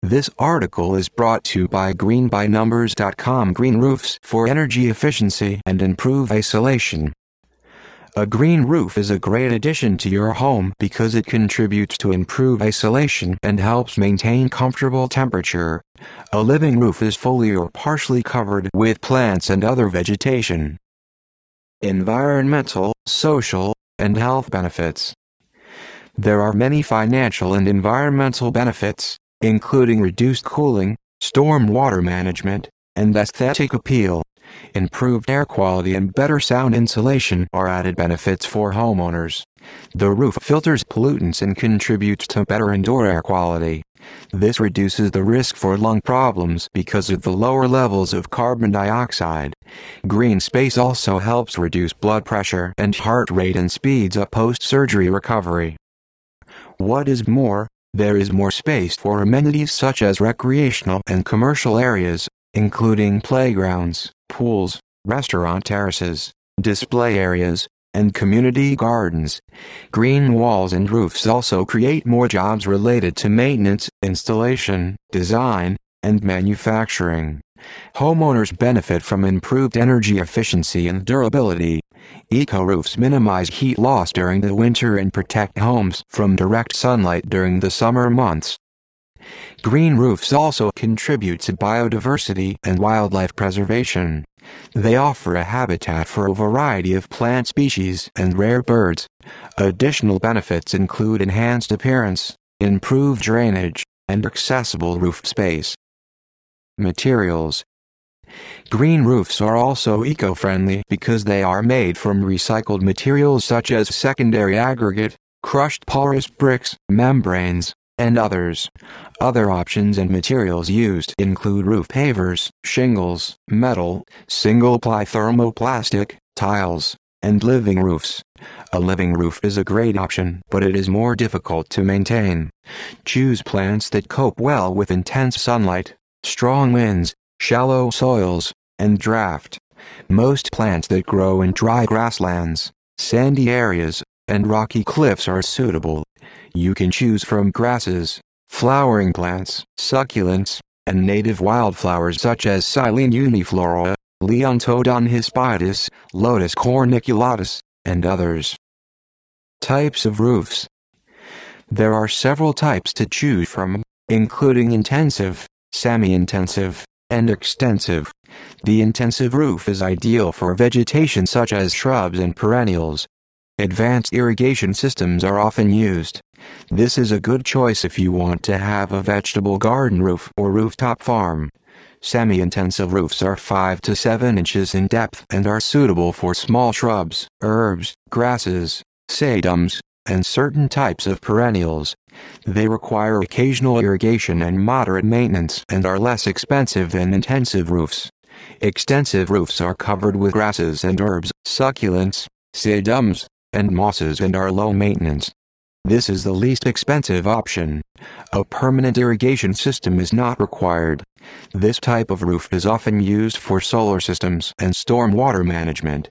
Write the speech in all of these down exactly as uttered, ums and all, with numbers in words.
This article is brought to you by green by numbers dot com. Green roofs for energy efficiency and improved isolation. A green roof is a great addition to your home because it contributes to improved isolation and helps maintain comfortable temperature. A living roof is fully or partially covered with plants and other vegetation. Environmental, social, and health benefits. There are many financial and environmental benefits, including reduced cooling, storm water management, and aesthetic appeal. Improved air quality and better sound insulation are added benefits for homeowners. The roof filters pollutants and contributes to better indoor air quality. This reduces the risk for lung problems because of the lower levels of carbon dioxide. Green space also helps reduce blood pressure and heart rate and speeds up post-surgery recovery. What is more, there is more space for amenities such as recreational and commercial areas, including playgrounds, pools, restaurant terraces, display areas, and community gardens. Green walls and roofs also create more jobs related to maintenance, installation, design, and manufacturing. Homeowners benefit from improved energy efficiency and durability. Eco-roofs minimize heat loss during the winter and protect homes from direct sunlight during the summer months. Green roofs also contribute to biodiversity and wildlife preservation. They offer a habitat for a variety of plant species and rare birds. Additional benefits include enhanced appearance, improved drainage, and accessible roof space. Materials. Green roofs are also eco-friendly because they are made from recycled materials such as secondary aggregate, crushed porous bricks, membranes, and others. Other options and materials used include roof pavers, shingles, metal, single-ply thermoplastic, tiles, and living roofs. A living roof is a great option, but it is more difficult to maintain. Choose plants that cope well with intense sunlight, strong winds, shallow soils, and draft. Most plants that grow in dry grasslands, sandy areas, and rocky cliffs are suitable. You can choose from grasses, flowering plants, succulents, and native wildflowers such as Silene uniflora, Leontodon hispidus, Lotus corniculatus, and others. Types of roofs. There are several types to choose from, including intensive, semi-intensive, and extensive. The intensive roof is ideal for vegetation such as shrubs and perennials. Advanced irrigation systems are often used. This is a good choice if you want to have a vegetable garden roof or rooftop farm. Semi-intensive roofs are five to seven inches in depth and are suitable for small shrubs, herbs, grasses, sedums, and certain types of perennials. They require occasional irrigation and moderate maintenance and are less expensive than intensive roofs. Extensive roofs are covered with grasses and herbs, succulents, sedums, and mosses and are low maintenance. This is the least expensive option. A permanent irrigation system is not required. This type of roof is often used for solar systems and storm water management.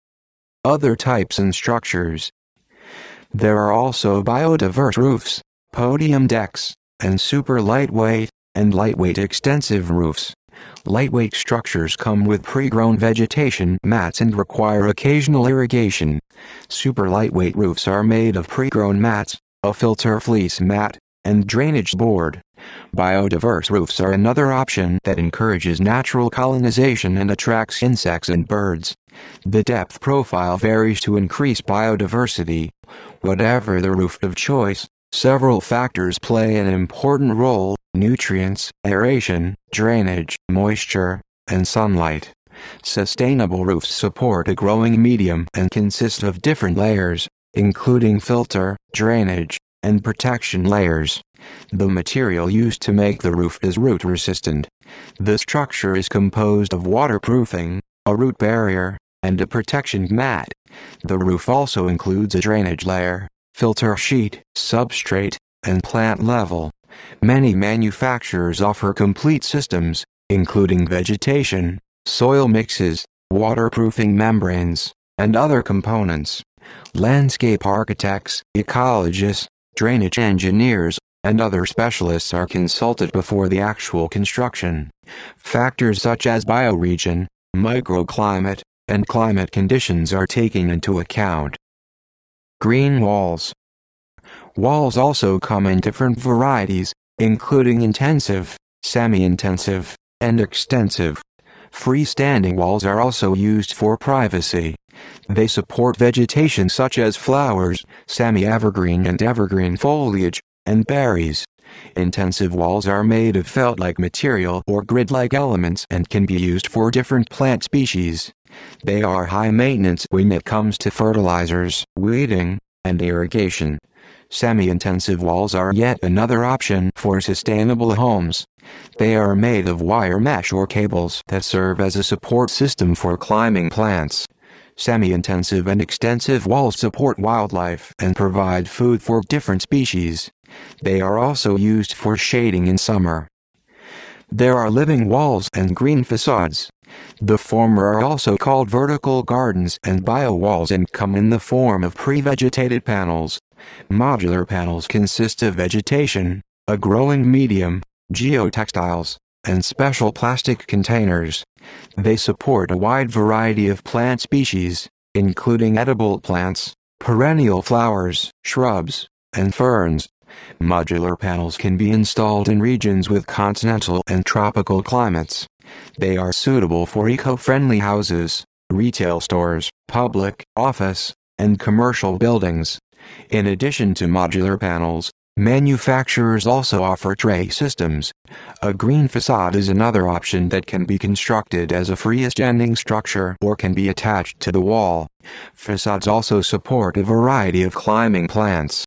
Other types and structures. There are also biodiverse roofs, podium decks, and super lightweight and lightweight extensive roofs. Lightweight structures come with pre-grown vegetation mats and require occasional irrigation. Super lightweight roofs are made of pre-grown mats, a filter fleece mat, and drainage board. Biodiverse roofs are another option that encourages natural colonization and attracts insects and birds. The depth profile varies to increase biodiversity. Whatever the roof of choice, several factors play an important role: nutrients, aeration, drainage, moisture, and sunlight. Sustainable roofs support a growing medium and consist of different layers, including filter, drainage, and protection layers. The material used to make the roof is root resistant. The structure is composed of waterproofing, a root barrier, and a protection mat. The roof also includes a drainage layer, filter sheet, substrate, and plant level. Many manufacturers offer complete systems, including vegetation, soil mixes, waterproofing membranes, and other components. Landscape architects, ecologists, drainage engineers, and other specialists are consulted before the actual construction. Factors such as bioregion, microclimate, and climate conditions are taken into account. Green walls. Walls also come in different varieties, including intensive, semi-intensive, and extensive. Freestanding walls are also used for privacy. They support vegetation such as flowers, semi-evergreen and evergreen foliage, and berries. Intensive walls are made of felt-like material or grid-like elements and can be used for different plant species. They are high maintenance when it comes to fertilizers, weeding, and irrigation. Semi-intensive walls are yet another option for sustainable homes. They are made of wire mesh or cables that serve as a support system for climbing plants. Semi-intensive and extensive walls support wildlife and provide food for different species. They are also used for shading in summer. There are living walls and green facades. The former are also called vertical gardens and bio-walls and come in the form of pre-vegetated panels. Modular panels consist of vegetation, a growing medium, geotextiles, and special plastic containers. They support a wide variety of plant species, including edible plants, perennial flowers, shrubs, and ferns. Modular panels can be installed in regions with continental and tropical climates. They are suitable for eco-friendly houses, retail stores, public, office, and commercial buildings. In addition to modular panels, manufacturers also offer tray systems. A green facade is another option that can be constructed as a freestanding structure or can be attached to the wall. Facades also support a variety of climbing plants.